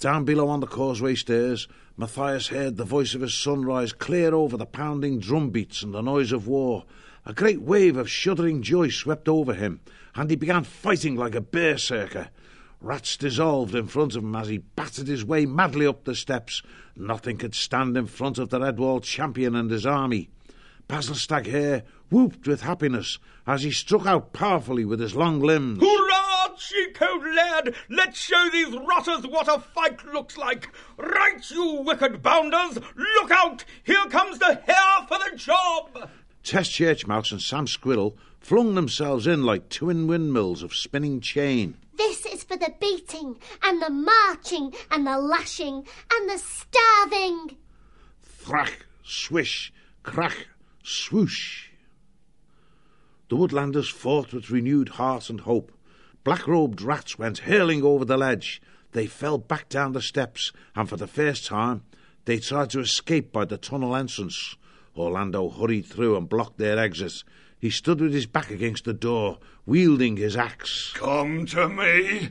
Down below on the causeway stairs, Matthias heard the voice of his son rise clear over the pounding drum beats and the noise of war. A great wave of shuddering joy swept over him, and he began fighting like a berserker. Rats dissolved in front of him as he battered his way madly up the steps. Nothing could stand in front of the Redwall champion and his army. Basil Staghare whooped with happiness as he struck out powerfully with his long limbs. Hurrah, cheek-coat lad! Let's show these rotters what a fight looks like! Right, you wicked bounders! Look out! Here comes the hare for the job! Tess Churchmouse and Sam Squirrel flung themselves in like twin windmills of spinning chain. This is for the beating and the marching and the lashing and the starving. Thrack, swish, crack, swoosh. The woodlanders fought with renewed heart and hope. Black-robed rats went hurling over the ledge. They fell back down the steps, and for the first time they tried to escape by the tunnel entrance. Orlando hurried through and blocked their exit. He stood with his back against the door, wielding his axe. Come to me,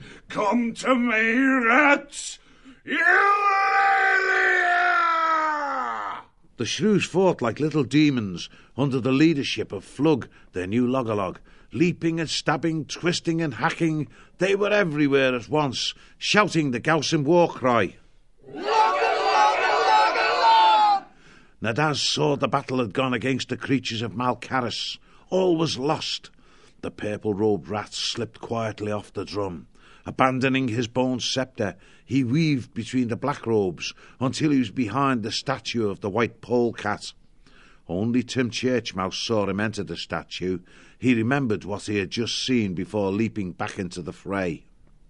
rats! The shrews fought like little demons under the leadership of Flug, their new loggerlog. Leaping and stabbing, twisting and hacking, they were everywhere at once, shouting the Gausim war cry. Nadaz saw the battle had gone against the creatures of Malcaris. All was lost. The purple-robed rat slipped quietly off the drum. Abandoning his bone sceptre, he weaved between the black robes until he was behind the statue of the white polecat. Only Tim Churchmouse saw him enter the statue. He remembered what he had just seen before leaping back into the fray.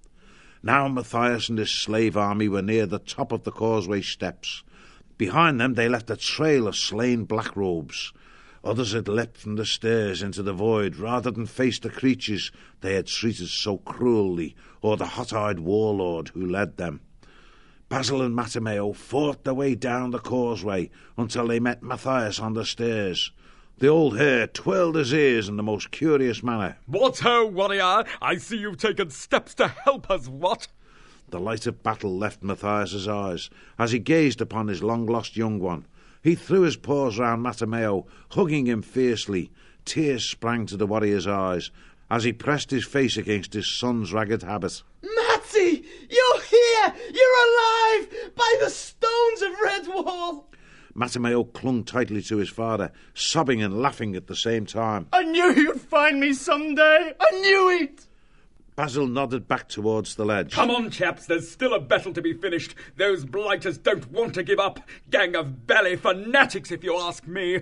Now Matthias and his slave army were near the top of the causeway steps. Behind them they left a trail of slain black robes. Others had leapt from the stairs into the void rather than face the creatures they had treated so cruelly, or the hot-eyed warlord who led them. Basil and Matameo fought their way down the causeway until they met Matthias on the stairs. The old hare twirled his ears in the most curious manner. What ho, warrior! I see you've taken steps to help us, what? The light of battle left Matthias's eyes as he gazed upon his long-lost young one. He threw his paws round Matameo, hugging him fiercely. Tears sprang to the warrior's eyes as he pressed his face against his son's ragged habit. Matty, you're here! You're alive! By the stones of Redwall! Matameo clung tightly to his father, sobbing and laughing at the same time. I knew you'd find me someday! I knew it! Basil nodded back towards the ledge. Come on, chaps, there's still a battle to be finished. Those blighters don't want to give up. Gang of ballet fanatics, if you ask me.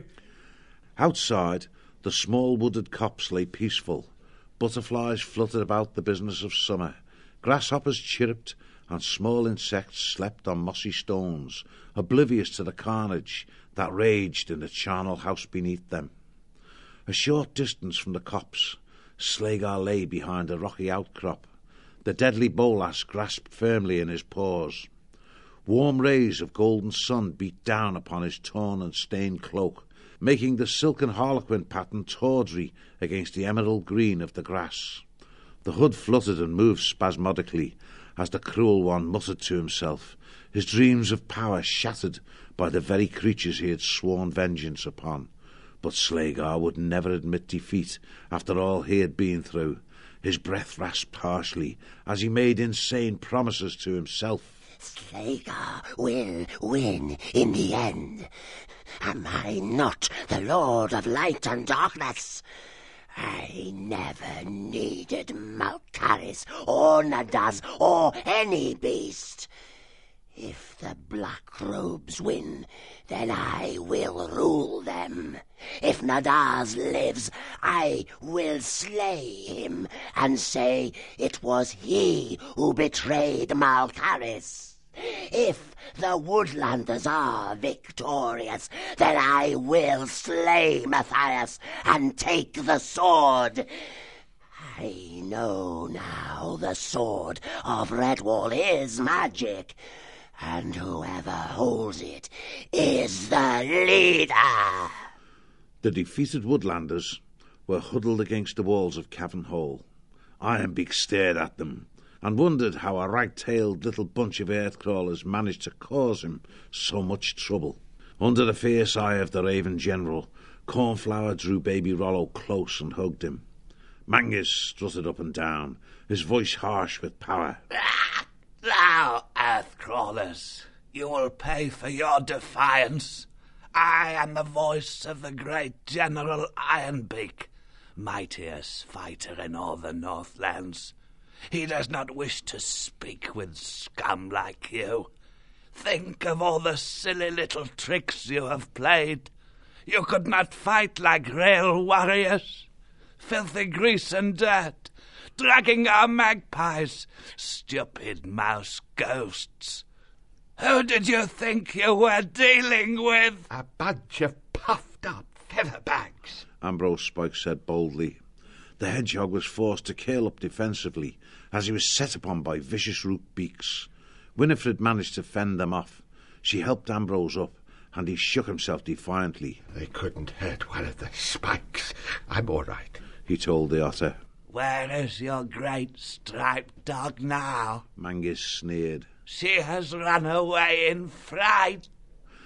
Outside, the small wooded copse lay peaceful. Butterflies fluttered about the business of summer. Grasshoppers chirruped, and small insects slept on mossy stones, oblivious to the carnage that raged in the charnel house beneath them. A short distance from the copse, Slagar lay behind a rocky outcrop, the deadly bolas grasped firmly in his paws. Warm rays of golden sun beat down upon his torn and stained cloak, making the silken harlequin pattern tawdry against the emerald green of the grass. The hood fluttered and moved spasmodically as the cruel one muttered to himself, his dreams of power shattered by the very creatures he had sworn vengeance upon. But Slagar would never admit defeat after all he had been through. His breath rasped harshly as he made insane promises to himself. Slagar will win in the end. Am I not the Lord of Light and Darkness? I never needed Malcaris or Nadaz or any beast. If the Black Robes win, then I will rule them. If Nadaz lives, I will slay him and say it was he who betrayed Malcaris. If the Woodlanders are victorious, then I will slay Matthias and take the sword. I know now the sword of Redwall is magic, and whoever holds it is the leader. The defeated Woodlanders were huddled against the walls of Cavern Hall. Ironbeak stared at them. and wondered how a rag-tailed little bunch of earth-crawlers managed to cause him so much trouble. Under the fierce eye of the Raven General, Cornflower drew baby Rollo close and hugged him. Mangus strutted up and down, his voice harsh with power. Now, earth-crawlers, you will pay for your defiance. I am the voice of the great General Ironbeak, mightiest fighter in all the Northlands. He does not wish to speak with scum like you. Think of all the silly little tricks you have played. You could not fight like real warriors. Filthy grease and dirt, dragging our magpies, stupid mouse ghosts. Who did you think you were dealing with? A bunch of puffed-up featherbags, Ambrose Spike said boldly. The hedgehog was forced to curl up defensively as he was set upon by vicious root beaks. Winifred managed to fend them off. She helped Ambrose up, and he shook himself defiantly. They couldn't hurt one of the spikes. I'm all right, he told the otter. Where is your great striped dog now? Mangus sneered. She has run away in fright.